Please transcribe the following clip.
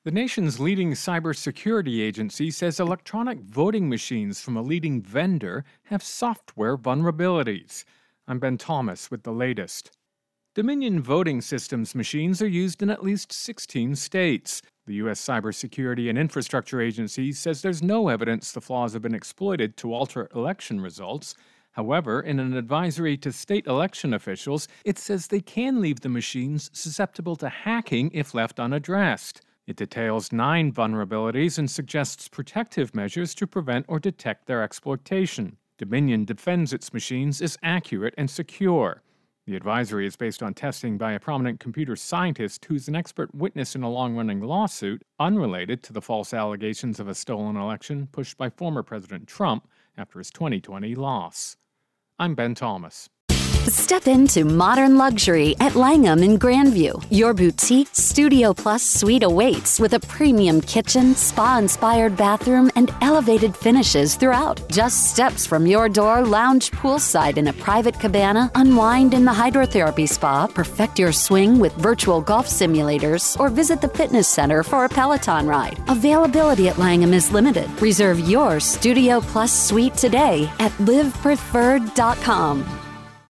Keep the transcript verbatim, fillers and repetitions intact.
The nation's leading cybersecurity agency says electronic voting machines from a leading vendor have software vulnerabilities. I'm Ben Thomas with the latest. Dominion Voting Systems machines are used in at least sixteen states. The U S Cybersecurity and Infrastructure Agency says there's no evidence the flaws have been exploited to alter election results. However, in an advisory to state election officials, it says they can leave the machines susceptible to hacking if left unaddressed. It details nine vulnerabilities and suggests protective measures to prevent or detect their exploitation. Dominion defends its machines as accurate and secure. The advisory is based on testing by a prominent computer scientist who's an expert witness in a long-running lawsuit unrelated to the false allegations of a stolen election pushed by former President Trump after his twenty twenty loss. I'm Ben Thomas. Step into modern luxury at Langham in Grandview. Your boutique Studio Plus suite awaits with a premium kitchen, spa-inspired bathroom, and elevated finishes throughout. Just steps from your door, lounge poolside in a private cabana, unwind in the hydrotherapy spa, perfect your swing with virtual golf simulators, or visit the fitness center for a Peloton ride. Availability at Langham is limited. Reserve your Studio Plus suite today at live preferred dot com.